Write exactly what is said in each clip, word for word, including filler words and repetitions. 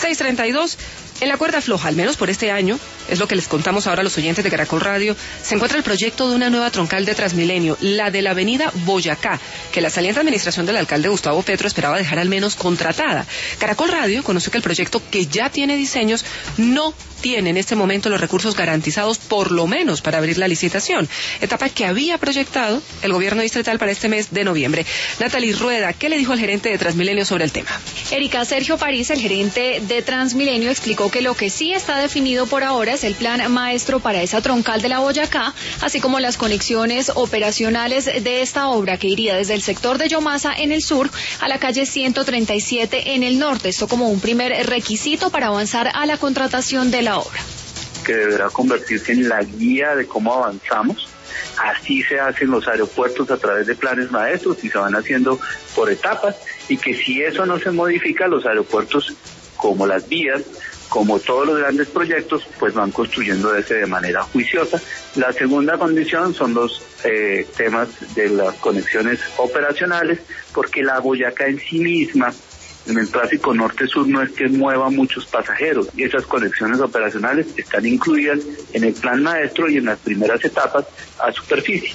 seis treinta y dos. En la cuerda floja, al menos por este año, es lo que les contamos ahora a los oyentes de Caracol Radio, se encuentra el proyecto de una nueva troncal de Transmilenio, la de la avenida Boyacá, que la saliente administración del alcalde Gustavo Petro esperaba dejar al menos contratada. Caracol Radio conoció que el proyecto, que ya tiene diseños, no tiene en este momento los recursos garantizados, por lo menos para abrir la licitación, etapa que había proyectado el gobierno distrital para este mes de noviembre. Natalie Rueda, ¿qué le dijo el gerente de Transmilenio sobre el tema? Erika, Sergio París, el gerente de Transmilenio, explicó que lo que sí está definido por ahora es el plan maestro para esa troncal de la Boyacá, así como las conexiones operacionales de esta obra que iría desde el sector de Yomasa en el sur a la calle ciento treinta y siete en el norte. Esto como un primer requisito para avanzar a la contratación de la obra. Que deberá convertirse en la guía de cómo avanzamos. Así se hacen los aeropuertos a través de planes maestros y se van haciendo por etapas, y que si eso no se modifica, los aeropuertos, como las vías, como todos los grandes proyectos, pues van construyéndose de manera juiciosa. La segunda condición son los eh, temas de las conexiones operacionales, porque la Boyacá en sí misma, en el tráfico norte-sur, no es que mueva muchos pasajeros, y esas conexiones operacionales están incluidas en el plan maestro y en las primeras etapas a superficie.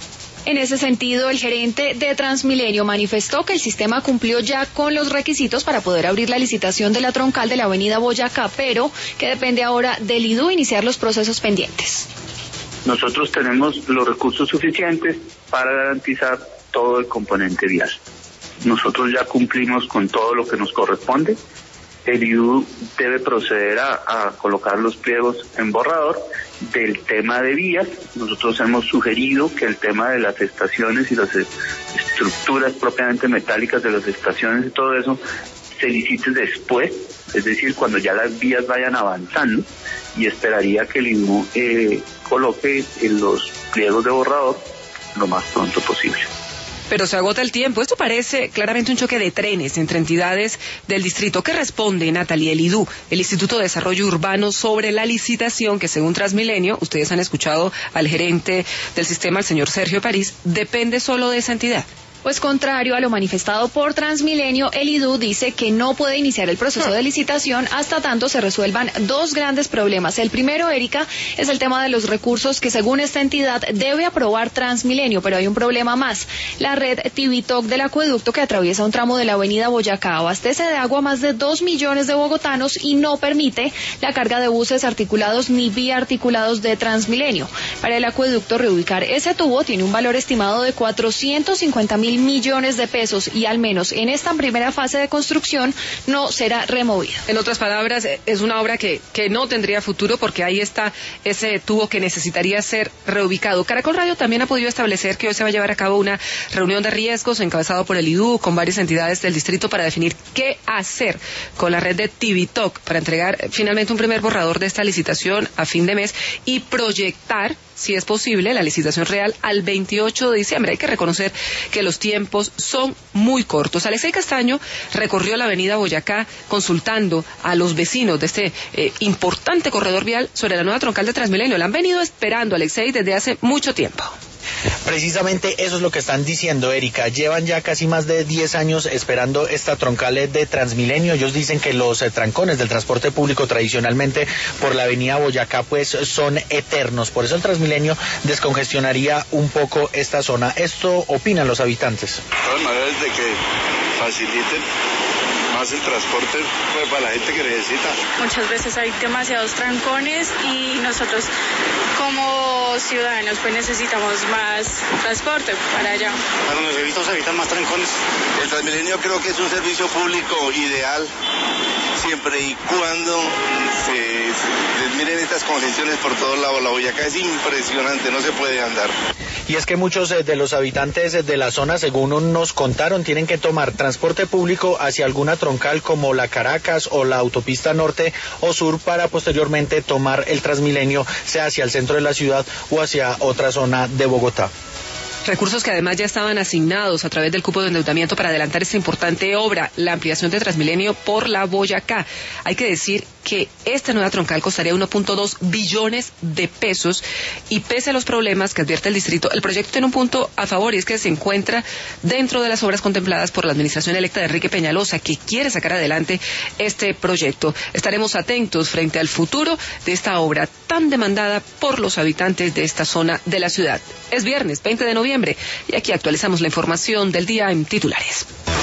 En ese sentido, el gerente de Transmilenio manifestó que el sistema cumplió ya con los requisitos para poder abrir la licitación de la troncal de la avenida Boyacá, pero que depende ahora del I D U iniciar los procesos pendientes. Nosotros tenemos los recursos suficientes para garantizar todo el componente vial. Nosotros ya cumplimos con todo lo que nos corresponde. El I D U debe proceder a, a colocar los pliegos en borrador del tema de vías. Nosotros hemos sugerido que el tema de las estaciones y las estructuras propiamente metálicas de las estaciones y todo eso se licite después, es decir, cuando ya las vías vayan avanzando, y esperaría que el I D U eh, coloque en los pliegos de borrador lo más pronto posible. Pero se agota el tiempo. Esto parece claramente un choque de trenes entre entidades del distrito. ¿Qué responde, Natalie, el I D U, el Instituto de Desarrollo Urbano, sobre la licitación que, según Transmilenio, ustedes han escuchado al gerente del sistema, el señor Sergio París, depende solo de esa entidad? Pues contrario a lo manifestado por Transmilenio, el I D U dice que no puede iniciar el proceso de licitación hasta tanto se resuelvan dos grandes problemas. El primero, Erika, es el tema de los recursos que, según esta entidad, debe aprobar Transmilenio, pero hay un problema más. La red Tibitoc del acueducto, que atraviesa un tramo de la avenida Boyacá, abastece de agua a más de dos millones de bogotanos y no permite la carga de buses articulados ni biarticulados de Transmilenio. Para el acueducto, reubicar ese tubo tiene un valor estimado de cuatrocientos cincuenta mil millones de pesos, y al menos en esta primera fase de construcción no será removido. En otras palabras, es una obra que, que no tendría futuro, porque ahí está ese tubo que necesitaría ser reubicado. Caracol Radio también ha podido establecer que hoy se va a llevar a cabo una reunión de riesgos encabezado por el I D U con varias entidades del distrito para definir qué hacer con la red de Tibitoc para entregar finalmente un primer borrador de esta licitación a fin de mes y proyectar, si es posible, la licitación real al veintiocho de diciembre. Hay que reconocer que los tiempos son muy cortos. Alexei Castaño recorrió la avenida Boyacá consultando a los vecinos de este eh, importante corredor vial sobre la nueva troncal de Transmilenio. La han venido esperando, Alexei, desde hace mucho tiempo. Precisamente eso es lo que están diciendo, Erika. Llevan ya casi más de diez años esperando esta troncal de Transmilenio. Ellos dicen que los eh, trancones del transporte público tradicionalmente por la avenida Boyacá pues son eternos. Por eso el Transmilenio descongestionaría un poco esta zona. Esto opinan los habitantes. De todas maneras, de que faciliten más el transporte pues, para la gente que necesita. Muchas veces hay demasiados trancones y nosotros como ciudadanos pues necesitamos más transporte para allá. Para los servicios se evitan más trancones. El Transmilenio creo que es un servicio público ideal siempre y cuando se, se miren estas congestiones por todos lados. La Boyacá es impresionante, no se puede andar. Y es que muchos de los habitantes de la zona, según nos contaron, tienen que tomar transporte público hacia alguna troncal como la Caracas o la autopista norte o sur para posteriormente tomar el Transmilenio, sea hacia el centro de la ciudad o hacia otra zona de Bogotá. Recursos que además ya estaban asignados a través del cupo de endeudamiento para adelantar esta importante obra, la ampliación de Transmilenio por la Boyacá. Hay que decir que esta nueva troncal costaría uno punto dos billones de pesos y pese a los problemas que advierte el distrito, el proyecto tiene un punto a favor y es que se encuentra dentro de las obras contempladas por la administración electa de Enrique Peñalosa, que quiere sacar adelante este proyecto. Estaremos atentos frente al futuro de esta obra tan demandada por los habitantes de esta zona de la ciudad. Es viernes veinte de noviembre y aquí actualizamos la información del día en titulares.